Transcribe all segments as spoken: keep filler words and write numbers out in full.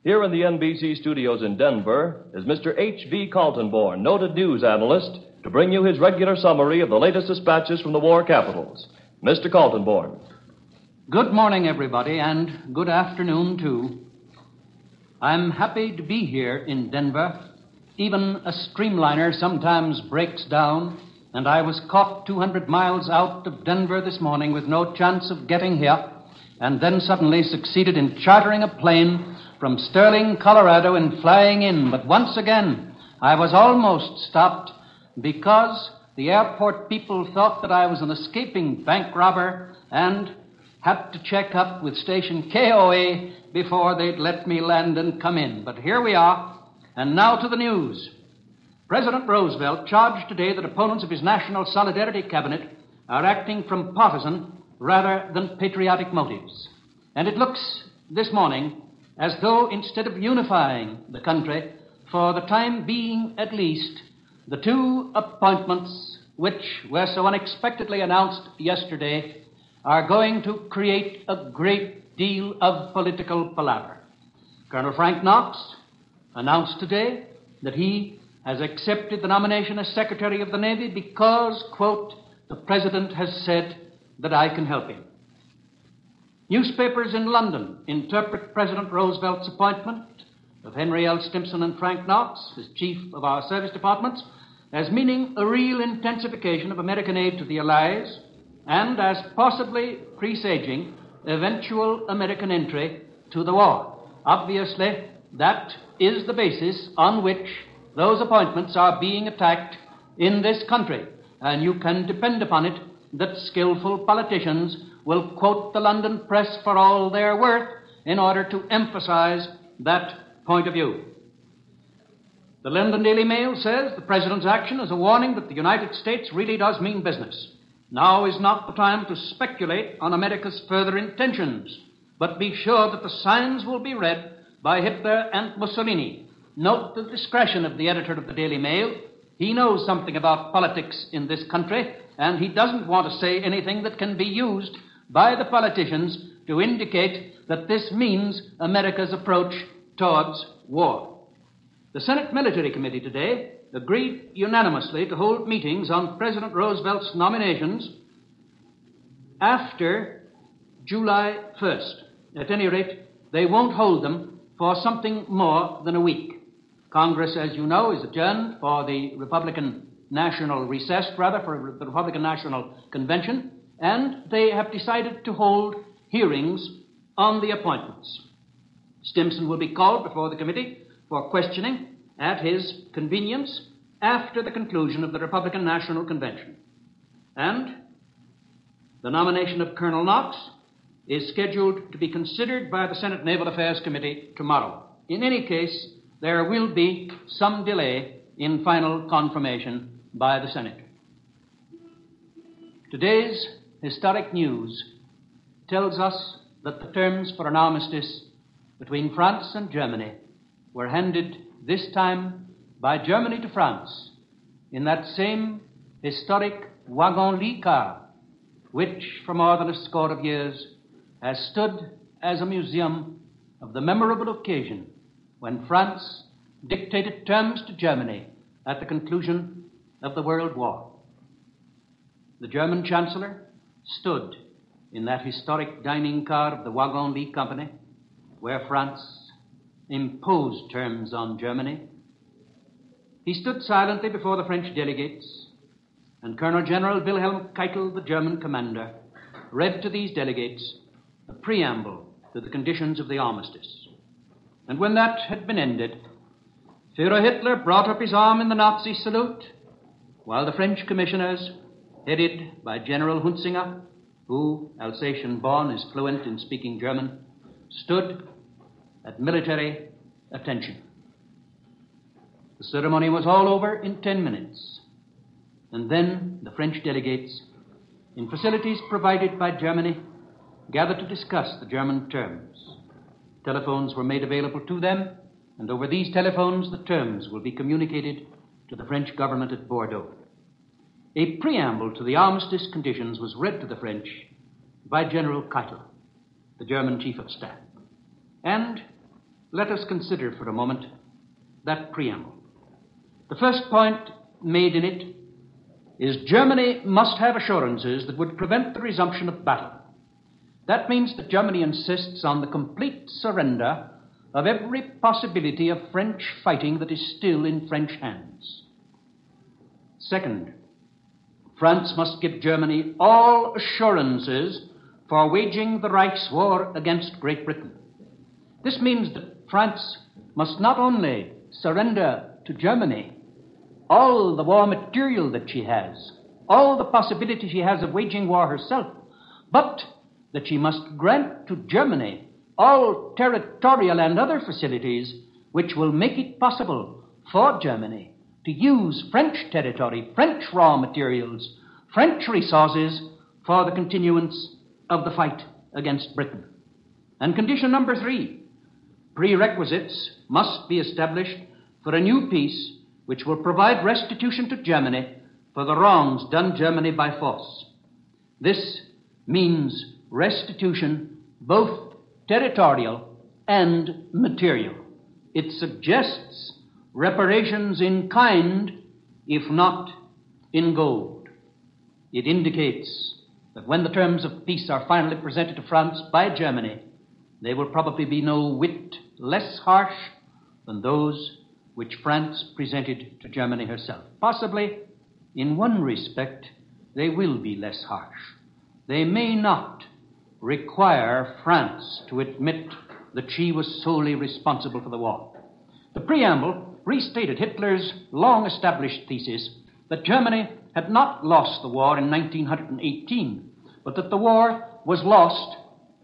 Here in the N B C studios in Denver is Mister H V Kaltenborn, noted news analyst, to bring you his regular summary of the latest dispatches from the war capitals. Mister Kaltenborn. Good morning, everybody, and good afternoon, too. I'm happy to be here in Denver. Even a streamliner sometimes breaks down, and I was caught two hundred miles out of Denver this morning with no chance of getting here, and then suddenly succeeded in chartering a plane from Sterling, Colorado, and flying in. But once again, I was almost stopped because the airport people thought that I was an escaping bank robber and had to check up with station K O A before they'd let me land and come in. But here we are, and now to the news. President Roosevelt charged today that opponents of his National Solidarity Cabinet are acting from partisan rather than patriotic motives. And it looks this morning as though instead of unifying the country, for the time being at least, the two appointments which were so unexpectedly announced yesterday are going to create a great deal of political palaver. Colonel Frank Knox announced today that he has accepted the nomination as Secretary of the Navy because, quote, the President has said that I can help him. Newspapers in London interpret President Roosevelt's appointment of Henry L. Stimson and Frank Knox as chief of our service departments as meaning a real intensification of American aid to the Allies and as possibly presaging eventual American entry to the war. Obviously, that is the basis on which those appointments are being attacked in this country, and you can depend upon it that skillful politicians will quote the London press for all they're worth in order to emphasize that point of view. The London Daily Mail says the President's action is a warning that the United States really does mean business. Now is not the time to speculate on America's further intentions, but be sure that the signs will be read by Hitler and Mussolini. Note the discretion of the editor of the Daily Mail. He knows something about politics in this country, and he doesn't want to say anything that can be used by the politicians to indicate that this means America's approach towards war. The Senate Military Committee today agreed unanimously to hold meetings on President Roosevelt's nominations after July first. At any rate, they won't hold them for something more than a week. Congress, as you know, is adjourned for the Republican National recess, rather, for the Republican National Convention, and they have decided to hold hearings on the appointments. Stimson will be called before the committee for questioning at his convenience after the conclusion of the Republican National Convention. And the nomination of Colonel Knox is scheduled to be considered by the Senate Naval Affairs Committee tomorrow. In any case, there will be some delay in final confirmation by the Senate. Today's historic news tells us that the terms for an armistice between France and Germany were handed this time by Germany to France in that same historic wagon-lit car, which for more than a score of years has stood as a museum of the memorable occasion when France dictated terms to Germany at the conclusion of the World War. The German Chancellor stood in that historic dining car of the Wagon-Lit Company, where France imposed terms on Germany. He stood silently before the French delegates, and Colonel General Wilhelm Keitel, the German commander, read to these delegates a preamble to the conditions of the armistice. And when that had been ended, Führer Hitler brought up his arm in the Nazi salute, while the French commissioners, headed by General Hunzinger, who, Alsatian-born, is fluent in speaking German, stood at military attention. The ceremony was all over in ten minutes, and then the French delegates, in facilities provided by Germany, gathered to discuss the German terms. Telephones were made available to them, and over these telephones the terms will be communicated to the French government at Bordeaux. A preamble to the armistice conditions was read to the French by General Keitel, the German chief of staff. And let us consider for a moment that preamble. The first point made in it is Germany must have assurances that would prevent the resumption of battle. That means that Germany insists on the complete surrender of every possibility of French fighting that is still in French hands. Second, France must give Germany all assurances for waging the Reichswar against Great Britain. This means that France must not only surrender to Germany all the war material that she has, all the possibility she has of waging war herself, but that she must grant to Germany all territorial and other facilities which will make it possible for Germany to use French territory, French raw materials, French resources for the continuance of the fight against Britain. And condition number three, prerequisites must be established for a new peace which will provide restitution to Germany for the wrongs done Germany by force. This means restitution, both territorial and material. It suggests reparations in kind, if not in gold. It indicates that when the terms of peace are finally presented to France by Germany, they will probably be no whit less harsh than those which France presented to Germany herself. Possibly, in one respect, they will be less harsh. They may not require France to admit that she was solely responsible for the war. The preamble restated Hitler's long-established thesis that Germany had not lost the war in nineteen eighteen, but that the war was lost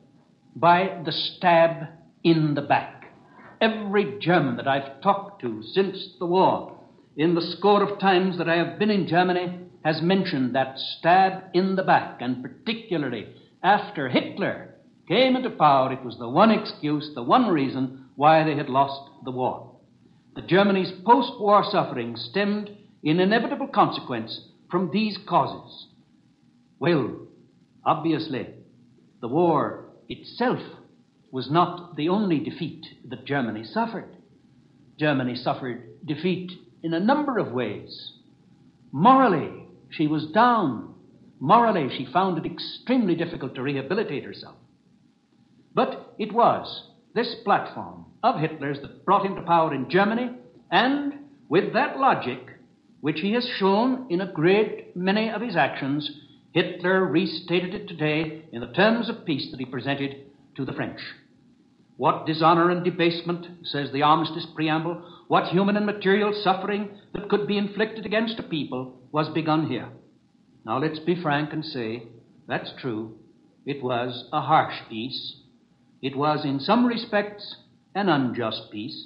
by the stab in the back. Every German that I've talked to since the war, in the score of times that I have been in Germany, has mentioned that stab in the back, and particularly after Hitler came into power, it was the one excuse, the one reason why they had lost the war. The Germany's post-war suffering stemmed in inevitable consequence from these causes. Well, obviously, the war itself was not the only defeat that Germany suffered. Germany suffered defeat in a number of ways. Morally, she was down. Morally, she found it extremely difficult to rehabilitate herself. But it was this platform of Hitler's that brought him to power in Germany, and with that logic, which he has shown in a great many of his actions, Hitler restated it today in the terms of peace that he presented to the French. What dishonor and debasement, says the Armistice Preamble, what human and material suffering that could be inflicted against a people was begun here. Now let's be frank and say, that's true. It was a harsh peace. It was in some respects an unjust peace.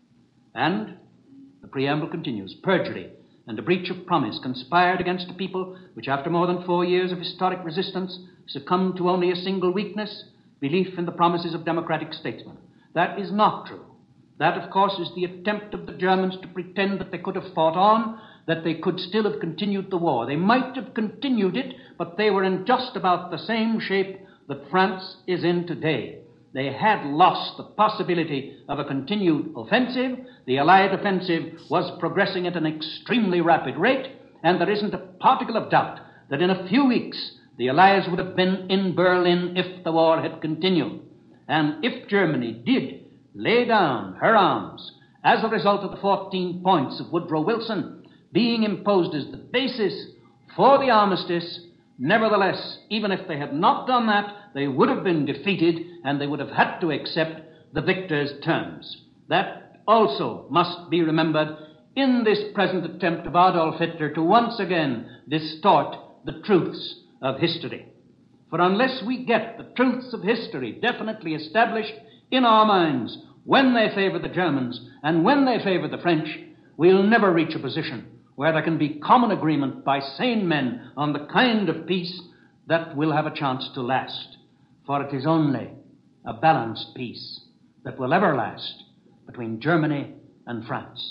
And the preamble continues, perjury and a breach of promise conspired against a people which after more than four years of historic resistance succumbed to only a single weakness, belief in the promises of democratic statesmen. That is not true. That, of course, is the attempt of the Germans to pretend that they could have fought on, that they could still have continued the war. They might have continued it, but they were in just about the same shape that France is in today. They had lost the possibility of a continued offensive. The Allied offensive was progressing at an extremely rapid rate, and there isn't a particle of doubt that in a few weeks the Allies would have been in Berlin if the war had continued. And if Germany did lay down her arms as a result of the fourteen points of Woodrow Wilson being imposed as the basis for the armistice, nevertheless, even if they had not done that, they would have been defeated and they would have had to accept the victor's terms. That also must be remembered in this present attempt of Adolf Hitler to once again distort the truths of history. For unless we get the truths of history definitely established in our minds when they favor the Germans and when they favor the French, we'll never reach a position where there can be common agreement by sane men on the kind of peace that will have a chance to last. For it is only a balanced peace that will ever last between Germany and France.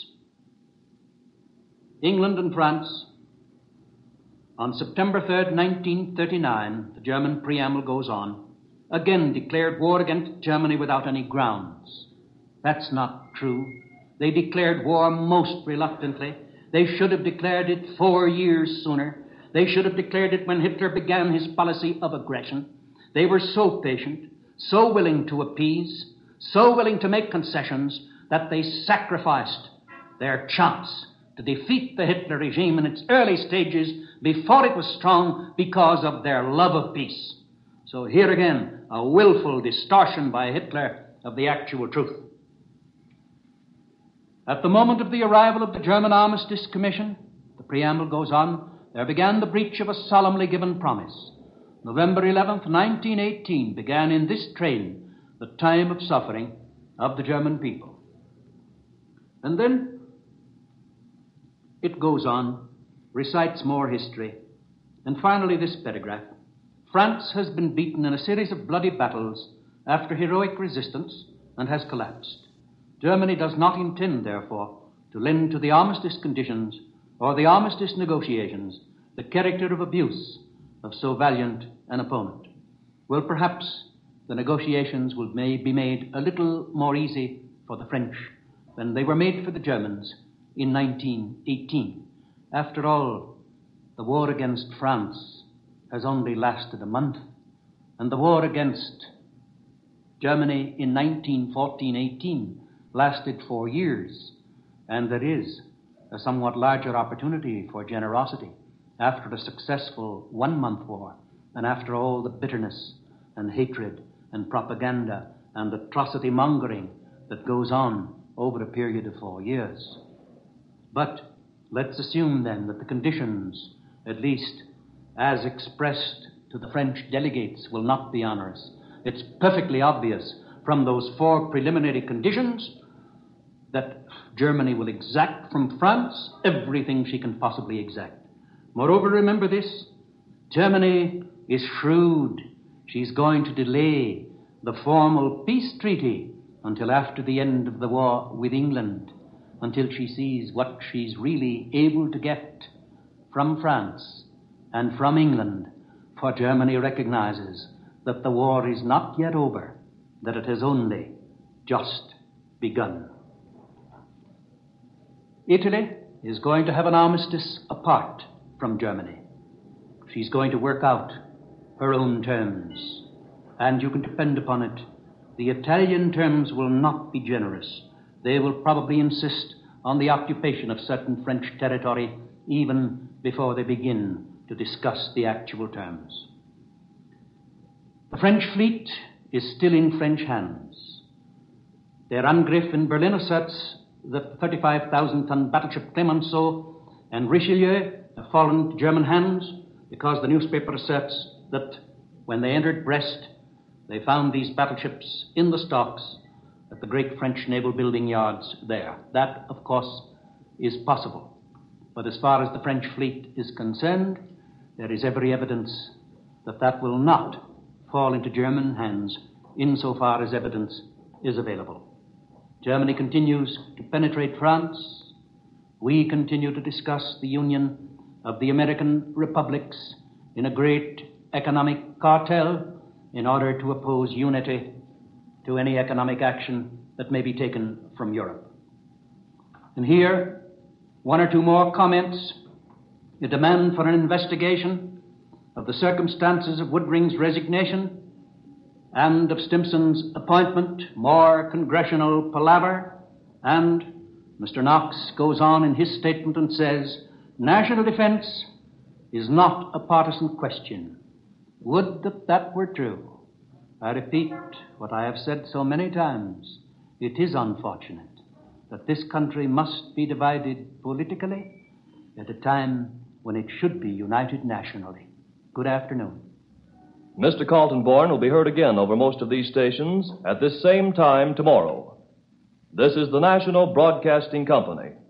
England and France, on September third, nineteen thirty-nine, the German preamble goes on, again declared war against Germany without any grounds. That's not true. They declared war most reluctantly. They should have declared it four years sooner. They should have declared it when Hitler began his policy of aggression. They were so patient, so willing to appease, so willing to make concessions that they sacrificed their chance to defeat the Hitler regime in its early stages before it was strong because of their love of peace. So here again, a willful distortion by Hitler of the actual truth. At the moment of the arrival of the German Armistice Commission, the preamble goes on, there began the breach of a solemnly given promise. November eleventh, nineteen eighteen, began in this train the time of suffering of the German people. And then it goes on, recites more history, and finally this paragraph. France has been beaten in a series of bloody battles after heroic resistance and has collapsed. Germany does not intend, therefore, to lend to the armistice conditions or the armistice negotiations the character of abuse of so valiant an opponent. Well, perhaps the negotiations will may be made a little more easy for the French than they were made for the Germans in nineteen eighteen. After all, the war against France has only lasted a month, and the war against Germany in nineteen fourteen eighteen lasted four years, and there is a somewhat larger opportunity for generosity after a successful one-month war and after all the bitterness and hatred and propaganda and atrocity-mongering that goes on over a period of four years. But let's assume then that the conditions, at least as expressed to the French delegates, will not be onerous. It's perfectly obvious from those four preliminary conditions that Germany will exact from France everything she can possibly exact. Moreover, remember this, Germany is shrewd. She's going to delay the formal peace treaty until after the end of the war with England, until she sees what she's really able to get from France and from England, for Germany recognizes that the war is not yet over, that it has only just begun. Italy is going to have an armistice apart from Germany. She's going to work out her own terms, and you can depend upon it, the Italian terms will not be generous. They will probably insist on the occupation of certain French territory even before they begin to discuss the actual terms. The French fleet is still in French hands. Der Angriff in Berlin asserts that thirty-five thousand ton battleship Clemenceau and Richelieu have fallen to German hands because the newspaper asserts that when they entered Brest, they found these battleships in the stocks at the great French naval building yards there. That, of course, is possible. But as far as the French fleet is concerned, there is every evidence that that will not fall into German hands insofar as evidence is available. Germany continues to penetrate France. We continue to discuss the union of the American republics in a great economic cartel in order to oppose unity to any economic action that may be taken from Europe. And here, one or two more comments. A demand for an investigation of the circumstances of Woodring's resignation and of Stimson's appointment, more congressional palaver, and Mister Knox goes on in his statement and says, national defense is not a partisan question. Would that that were true. I repeat what I have said so many times. It is unfortunate that this country must be divided politically at a time when it should be united nationally. Good afternoon. Mister Kaltenborn will be heard again over most of these stations at this same time tomorrow. This is the National Broadcasting Company.